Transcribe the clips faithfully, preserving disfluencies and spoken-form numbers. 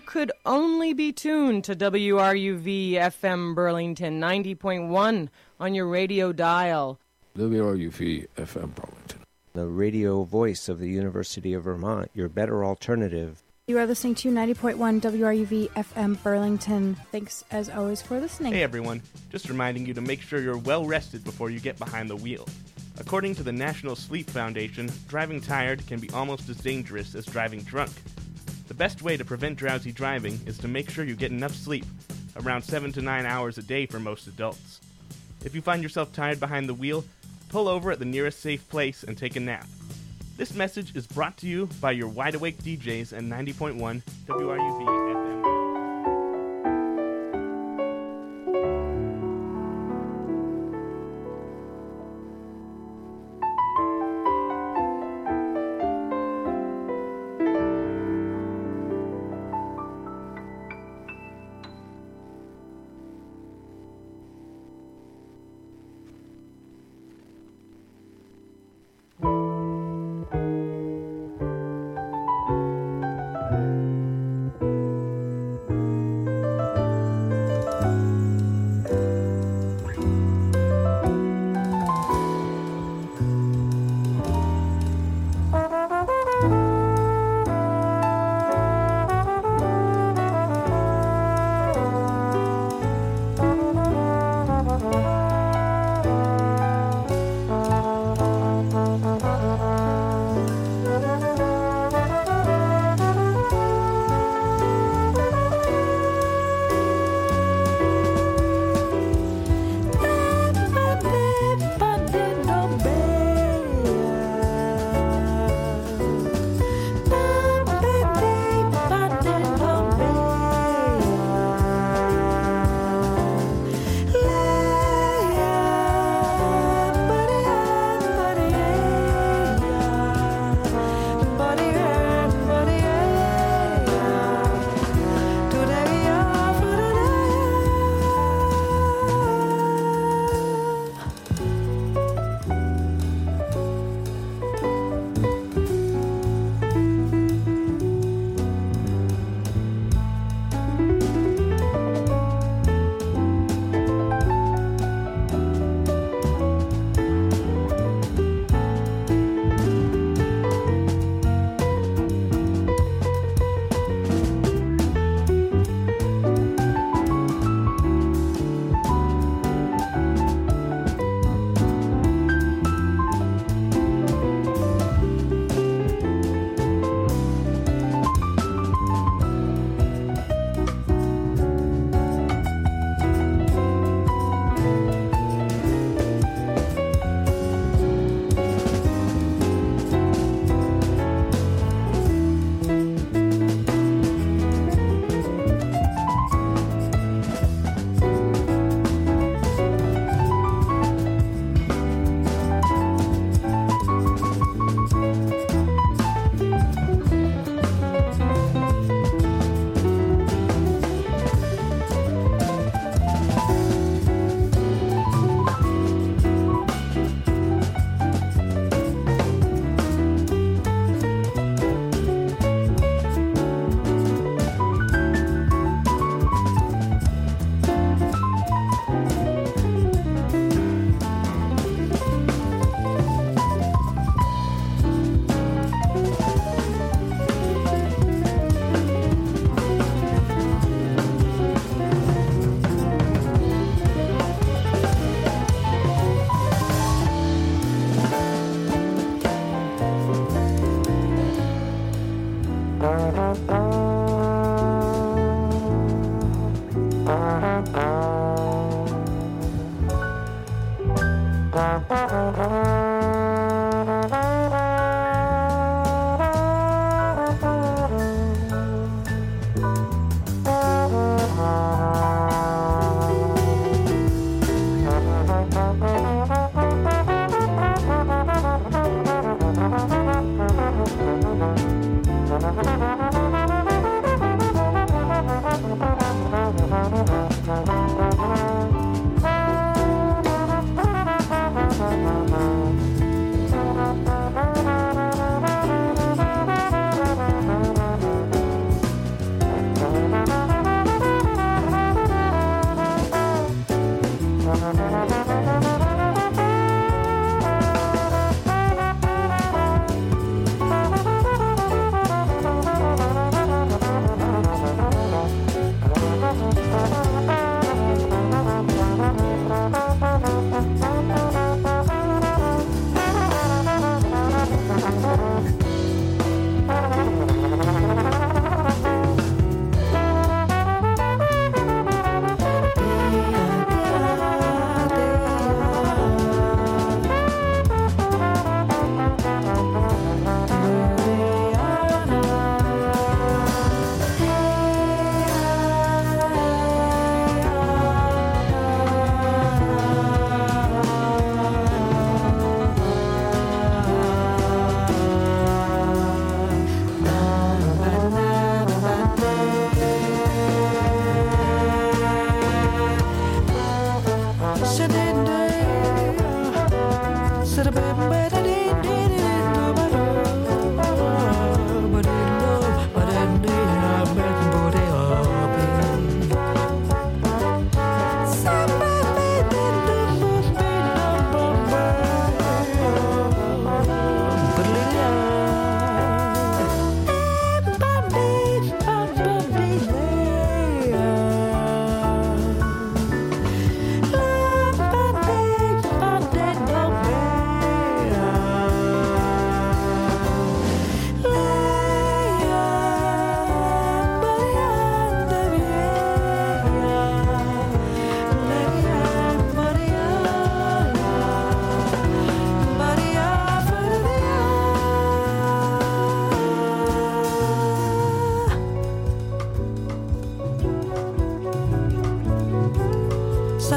could only be tuned to W R U V F M Burlington ninety point one on your radio dial. W R U V F M Burlington, the radio voice of the University of Vermont, your better alternative. You are listening to ninety point one W R U V F M Burlington. Thanks, as always, for listening. Hey, everyone. Just reminding you to make sure you're well rested before you get behind the wheel. According to the National Sleep Foundation, driving tired can be almost as dangerous as driving drunk. The best way to prevent drowsy driving is to make sure you get enough sleep, around seven to nine hours a day for most adults. If you find yourself tired behind the wheel, pull over at the nearest safe place and take a nap. This message is brought to you by your wide-awake D Js at ninety point one W R U V F M.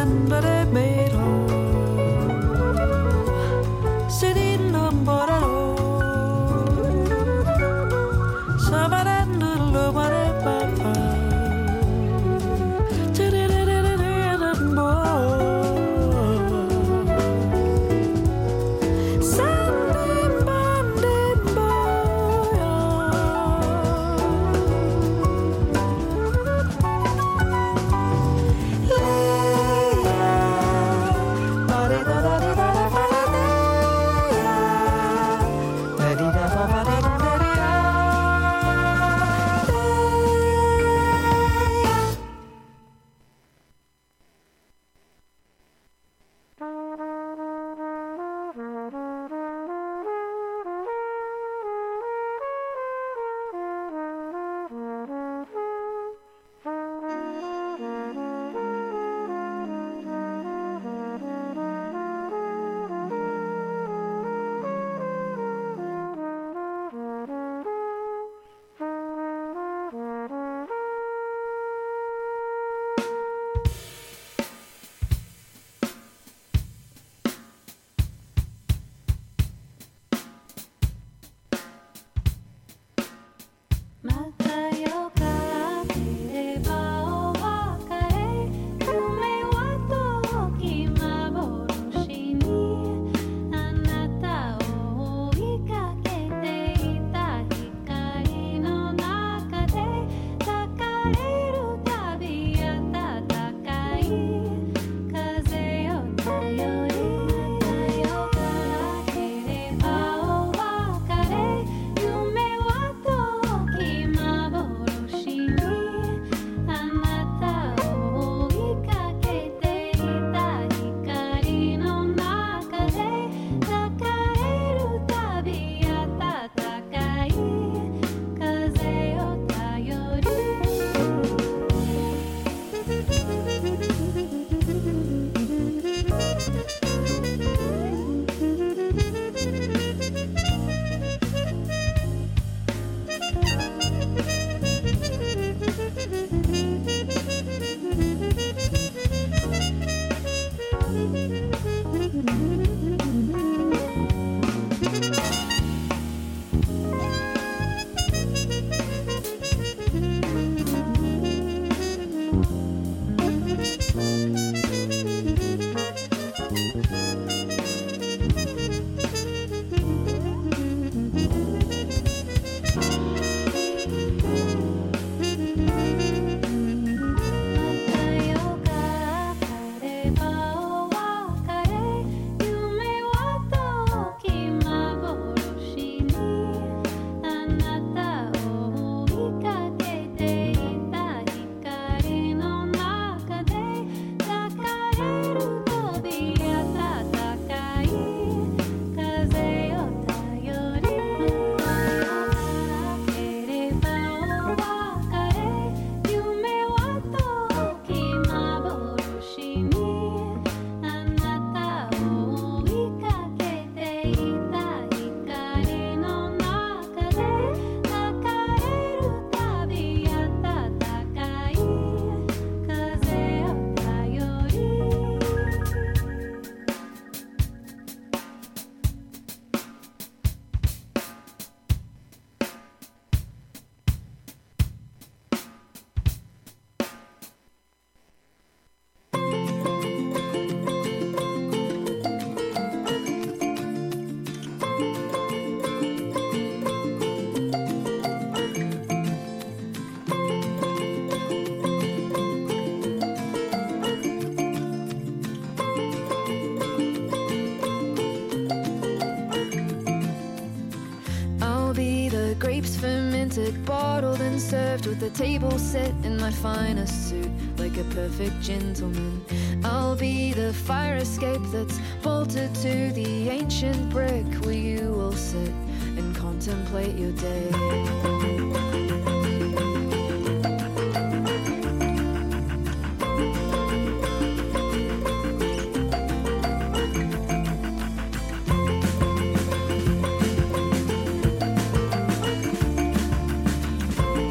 grapes fermented, bottled and served with the table set in my finest suit, like a perfect gentleman. I'll be the fire escape that's bolted to the ancient brick where you will sit and contemplate your day.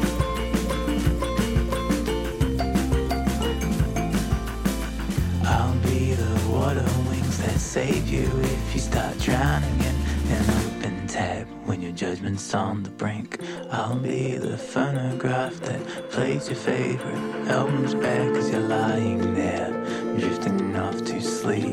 I'll save you if you start drowning in an open tab. When your judgment's on the brink, I'll be the phonograph that plays your favorite albums back as you're lying there, drifting off to sleep.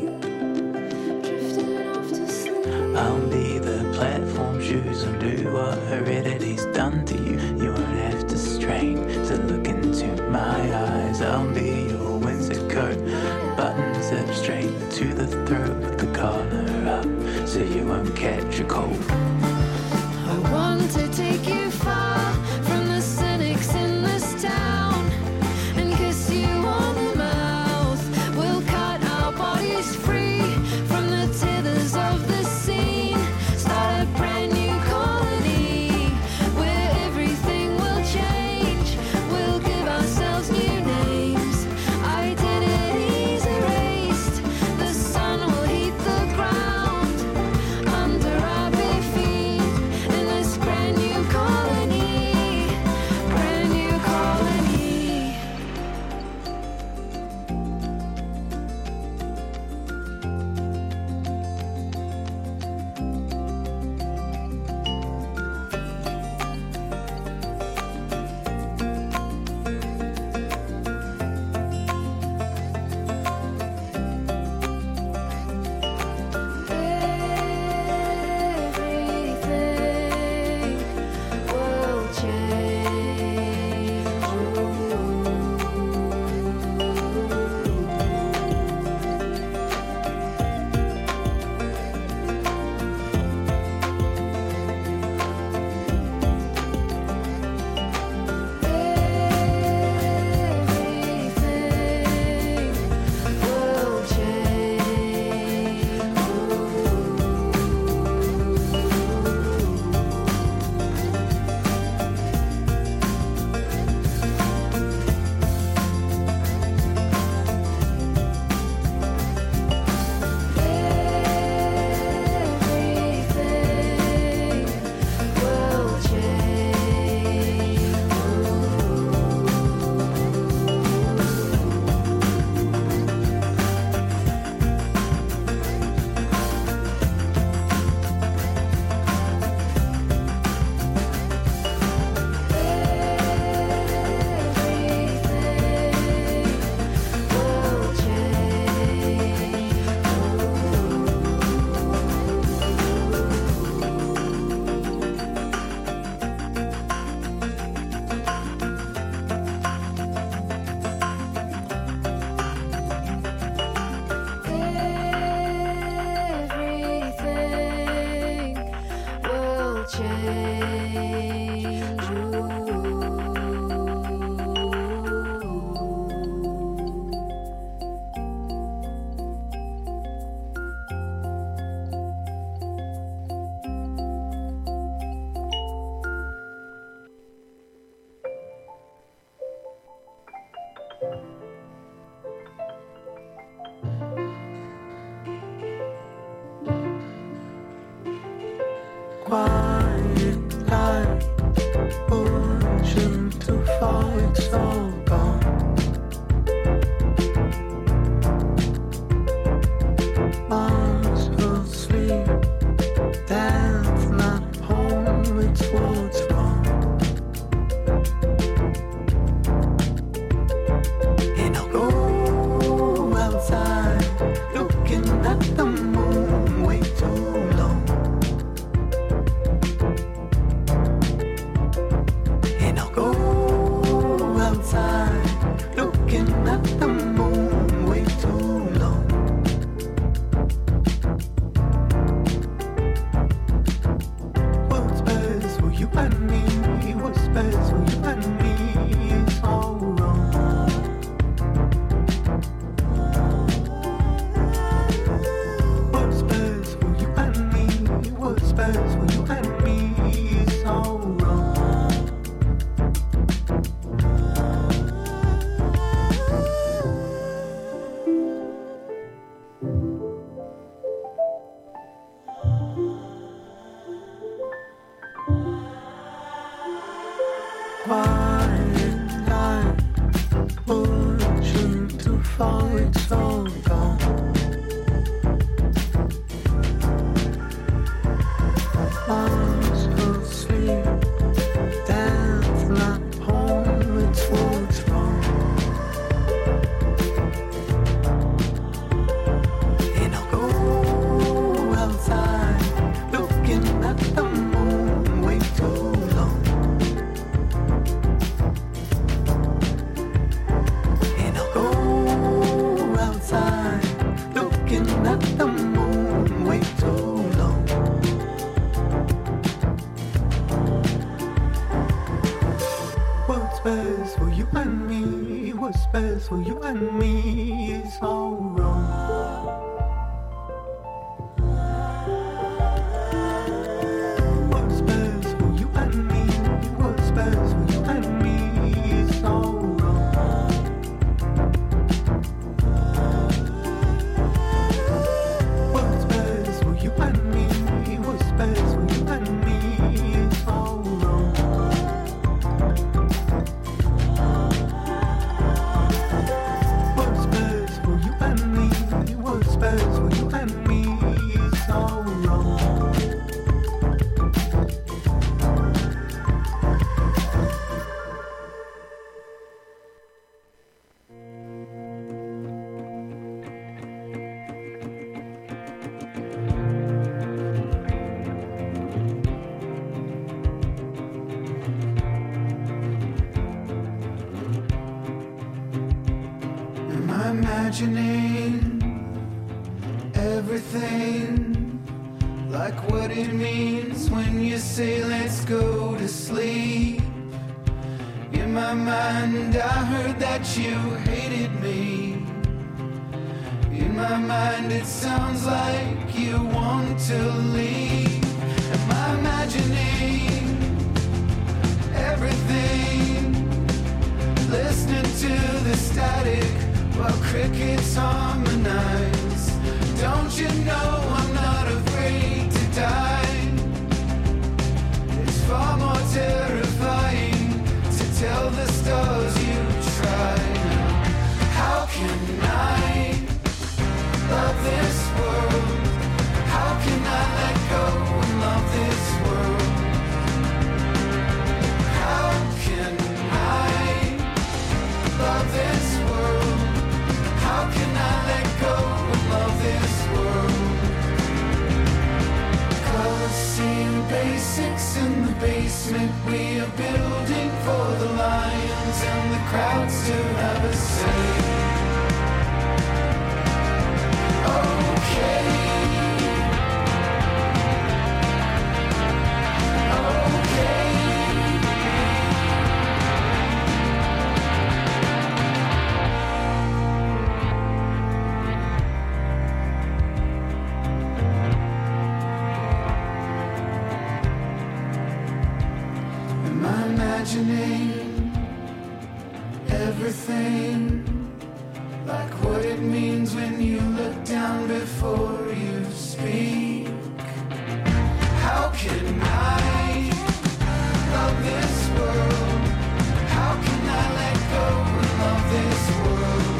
I'll be the platform shoes and do what heredity's done to you. You won't have to strain to look into my eyes. I'll be your Windsor coat, buttons up straight to the throat with the collar up, so you won't catch a cold. I want to take you far from the cynics in this town and kiss you on the mouth. We'll cut our bodies free from the tethers of the scene. Start a brand new colony where everything will change. We'll give ourselves new names, identities erased. The sun will heat the ground under our bare feet in this brand new colony, brand new colony. Everything will Quiet light, ocean to fall, it's all gone. Arms will sleep, that's not home, it's what's wrong. And I'll go outside, looking at the moon way too long. And I'll go outside, looking at the moon way too long. What's best for you and me? What's best for you and me is all wrong. What's best for you and me? What's best for you and me is all wrong. Quiet light, ocean to fall, it's all gone. best for you and me, what's best for you and me is all wrong. What's best for you and me, what's best for you and me is all wrong. What's best for you and me, what's best for you and me is all wrong. What's best for you and me, what's best for you and me is all wrong. Am I imagining everything like what it means when you say let's go to sleep? In my mind I heard that you hated me. In my mind it sounds like you want to leave. Am I imagining everything? Listening to the static while crickets harmonize. Don't you know I'm not afraid to die? It's far more terrifying to tell the stars you tried. How can I love this world? How can I let go and love this world? How can I love this world? How can I let go and love this world? Color scene basics in the basement. We are building for the lions and the crowds to have a say. Okay. Imagining everything like what it means when you look down before you speak. How can I love this world? How can I let go and love this world?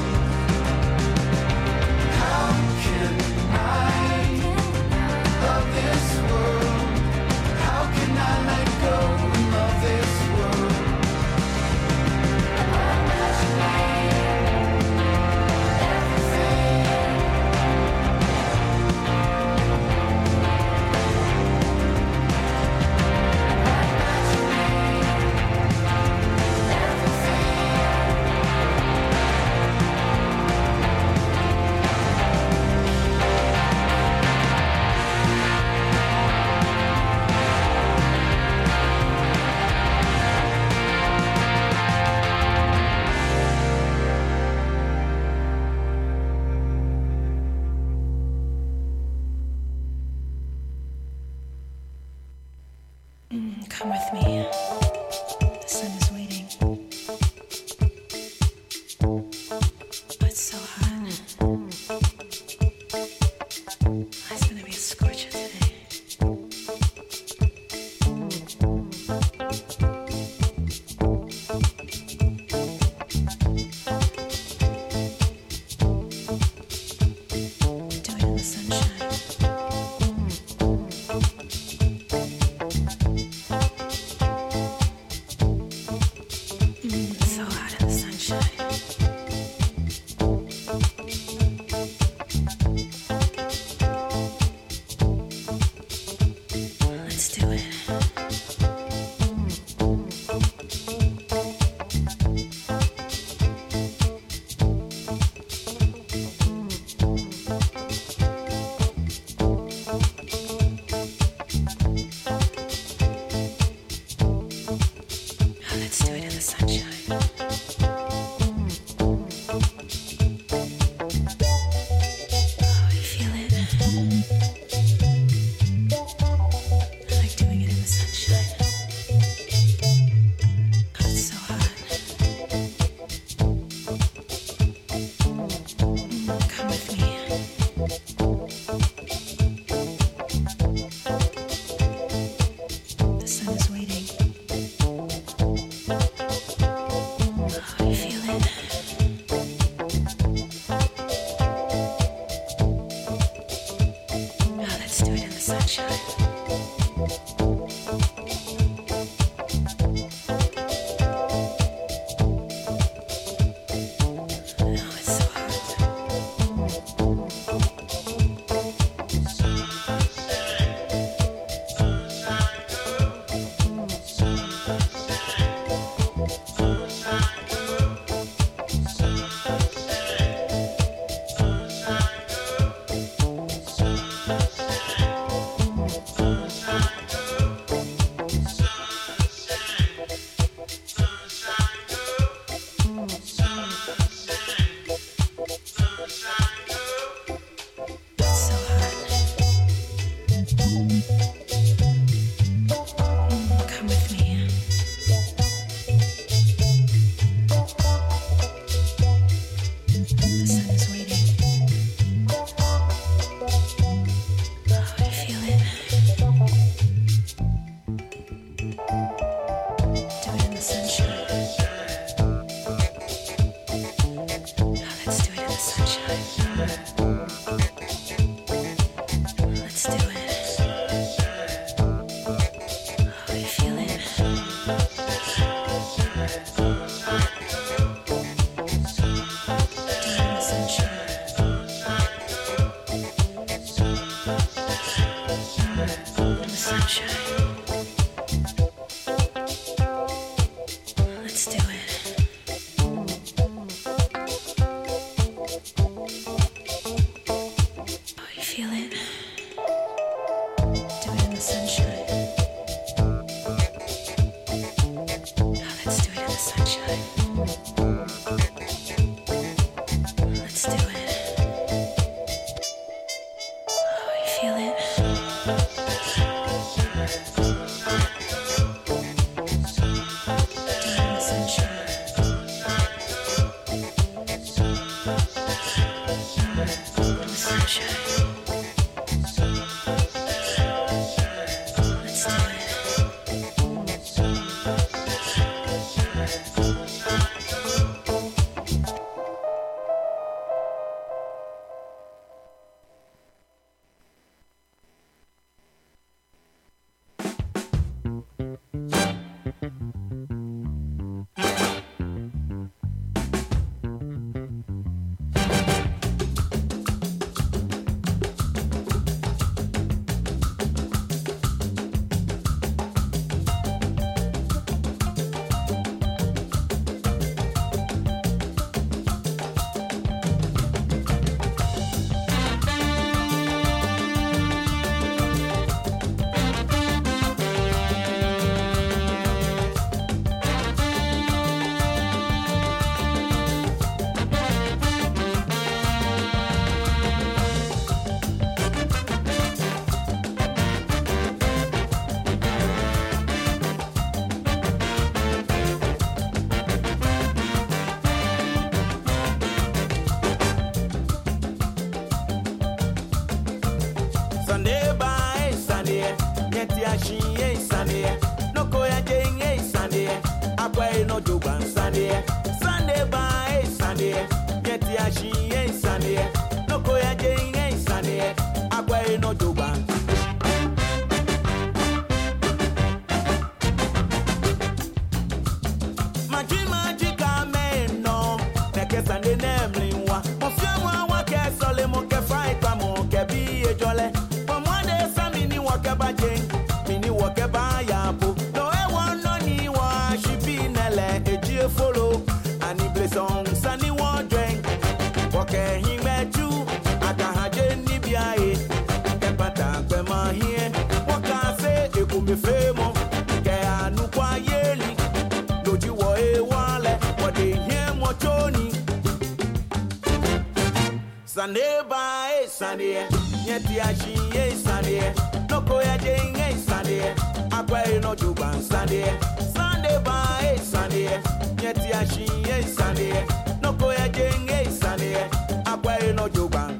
How can I love this world? How can I let go and love this world? Come with me. The sun is waiting. It's so hot. It's gonna be a scorcher today. Do it in the sunshine. So hot in the sunshine. Let's do it. Let's do it in the sunshine. Sunday by Sunday, yet Yashi, Sunday, no Koya Jane, Sunday, Aquay no Juban Sunday, Sunday by Sunday, yet Yashi, Sunday, no Koya Jane, Sunday, Aquay no Juban.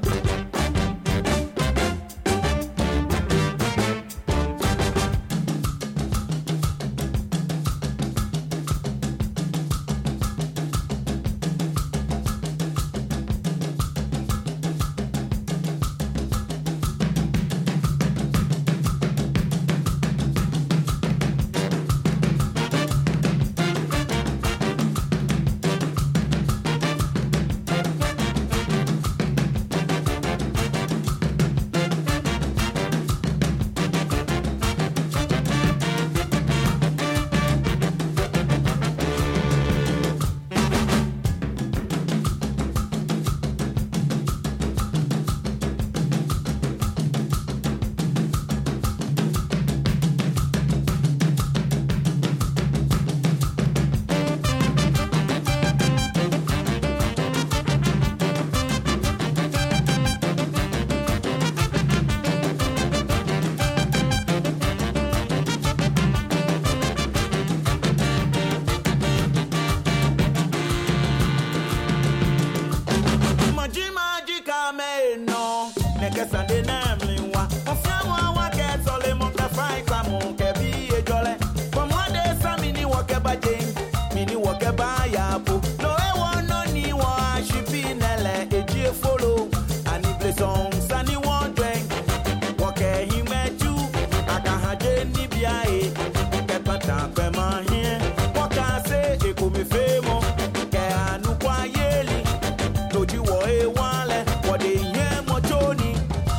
me femo ke anu kwa yeli toji wo e wale wo de ye mo joni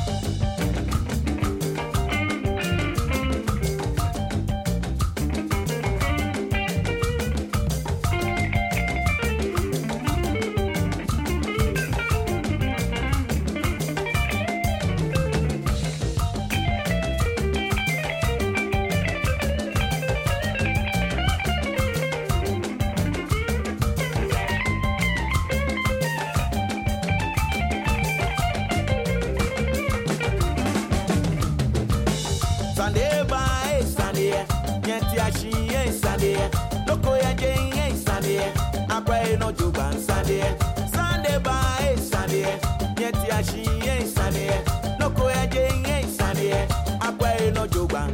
no juba Sunday Sunday by Sunday yeti ashi yen Sunday no ko eje yen Sunday akwa no juba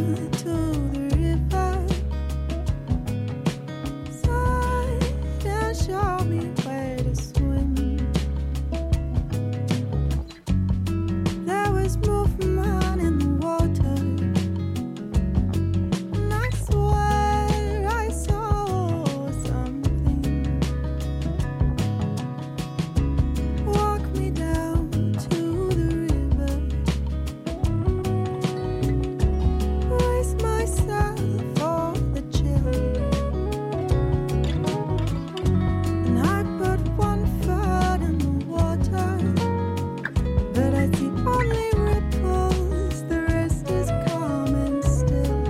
to the river side and show me where to swim. There was movement in the water, and I swear I saw something walk me down to the river. Brace myself for the chill, and I put one foot in the water, but I see only ripples. The rest is calm and still.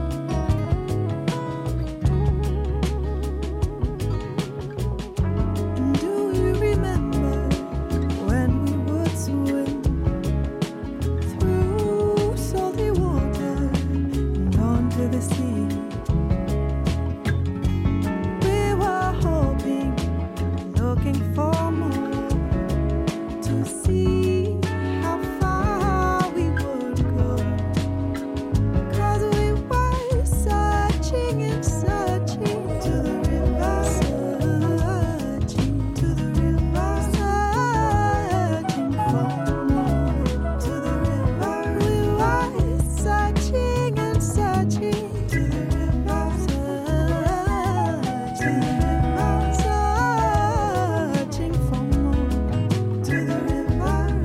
And do you remember when we would swim through salty water and onto the sea? We were hoping, looking for more, to see how far we would go. 'Cause we were searching and searching to the river, searching to the river, searching for more to the river. We were searching and searching to the river, searching to the river, searching for more to the river.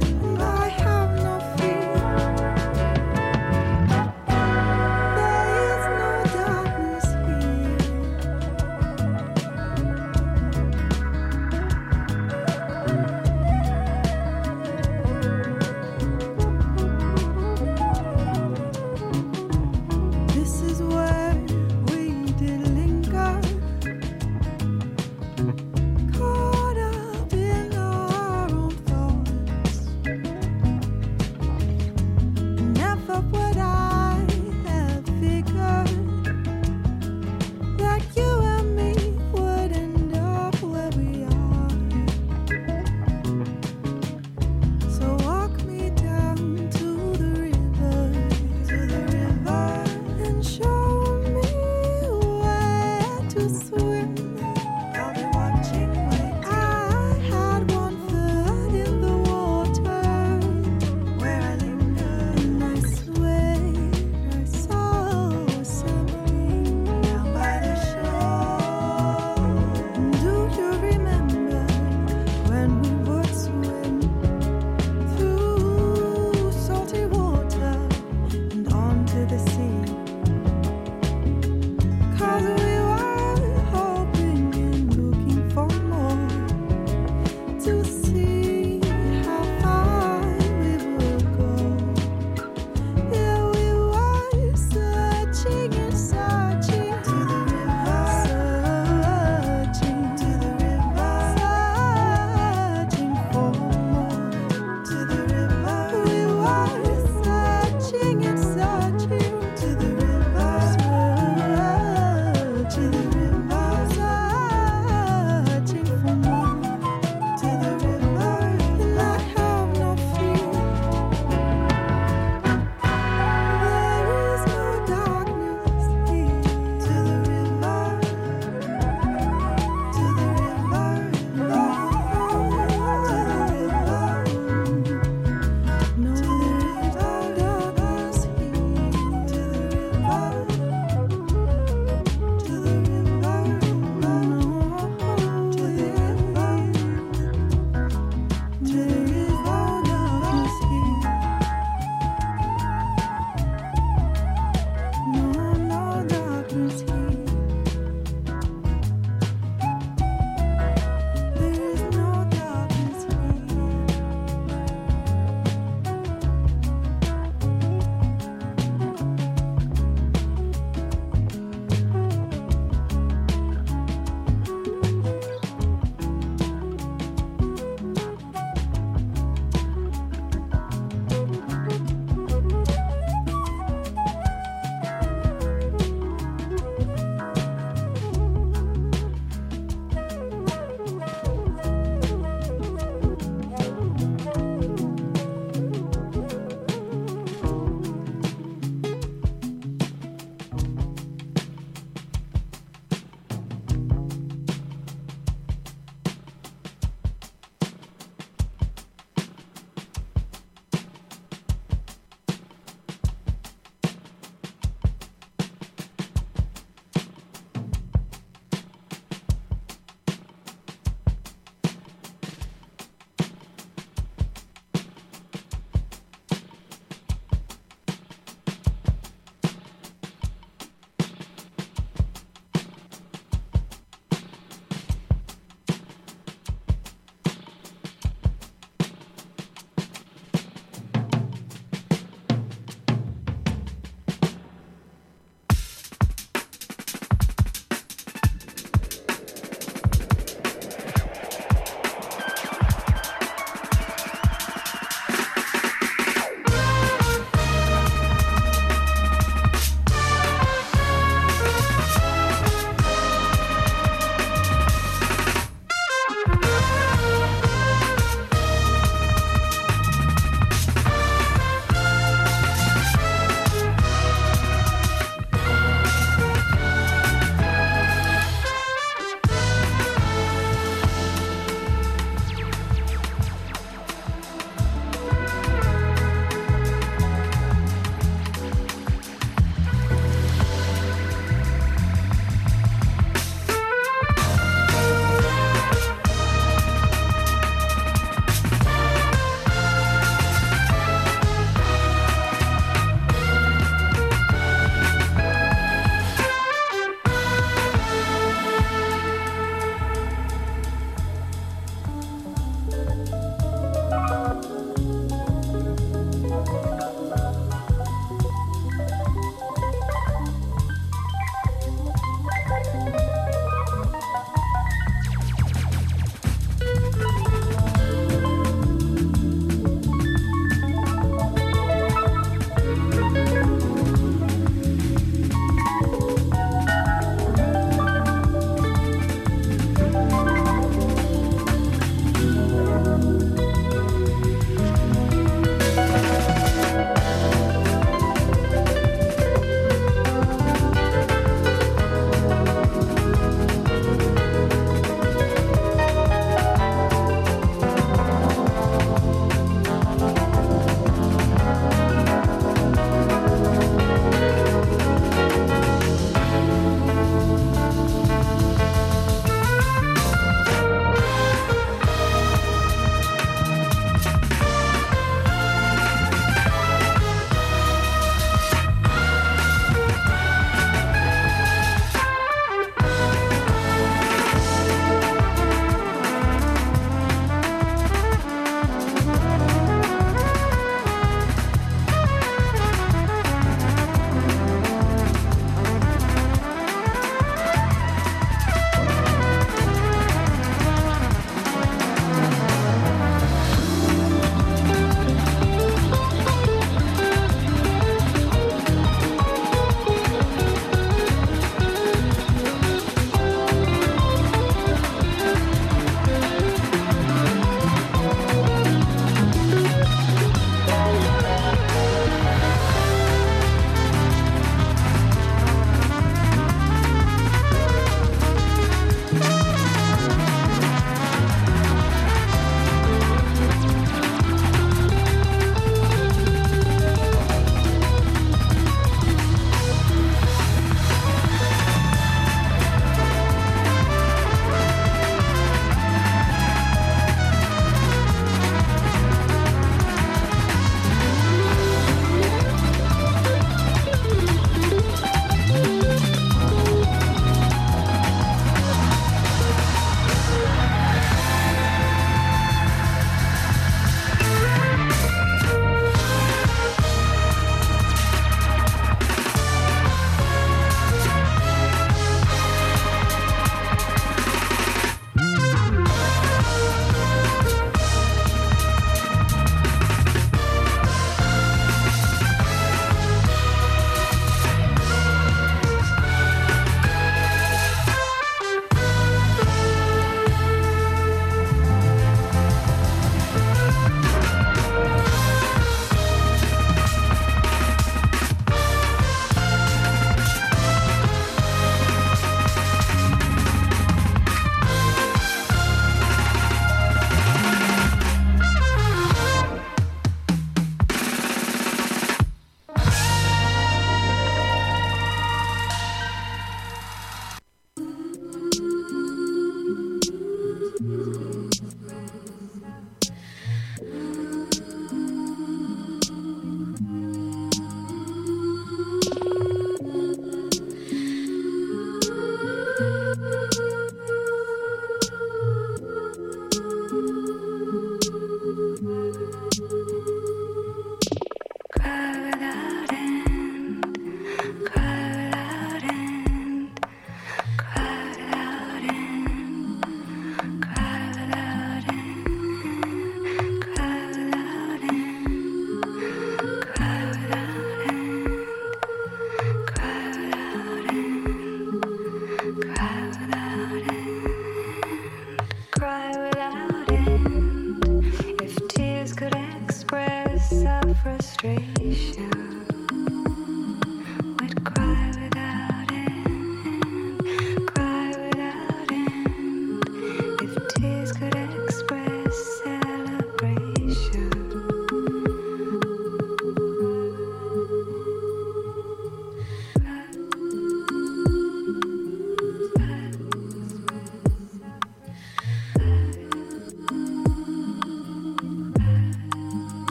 frustration.